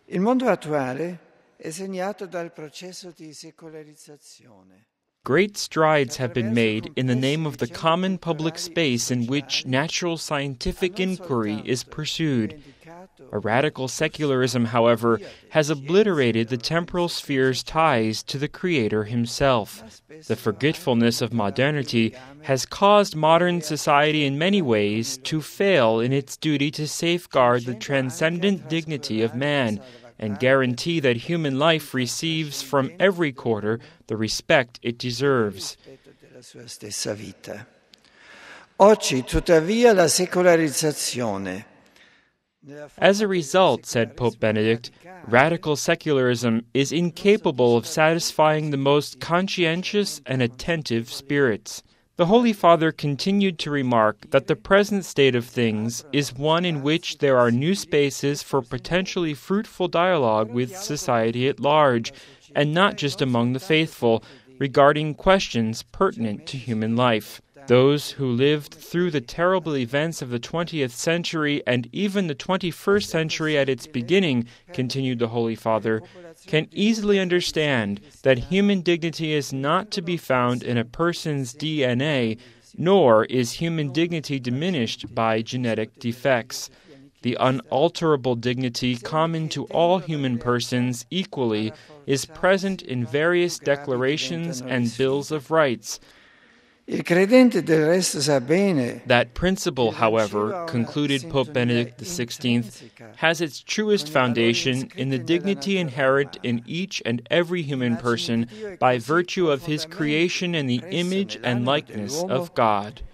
Il mondo attuale è segnato dal processo di secolarizzazione. Great strides have been made in the name of the common public space in which natural scientific inquiry is pursued. A radical secularism, however, has obliterated the temporal sphere's ties to the Creator himself. The forgetfulness of modernity has caused modern society in many ways to fail in its duty to safeguard the transcendent dignity of man and guarantee that human life receives from every quarter the respect it deserves. Oggi, tuttavia, la secolarizzazione. As a result, said Pope Benedict, radical secularism is incapable of satisfying the most conscientious and attentive spirits. The Holy Father continued to remark that the present state of things is one in which there are new spaces for potentially fruitful dialogue with society at large, and not just among the faithful, regarding questions pertinent to human life. Those who lived through the terrible events of the 20th century and even the 21st century at its beginning, continued the Holy Father, can easily understand that human dignity is not to be found in a person's DNA, nor is human dignity diminished by genetic defects. The unalterable dignity common to all human persons equally is present in various declarations and bills of rights. That principle, however, concluded Pope Benedict XVI, has its truest foundation in the dignity inherent in each and every human person by virtue of his creation in the image and likeness of God.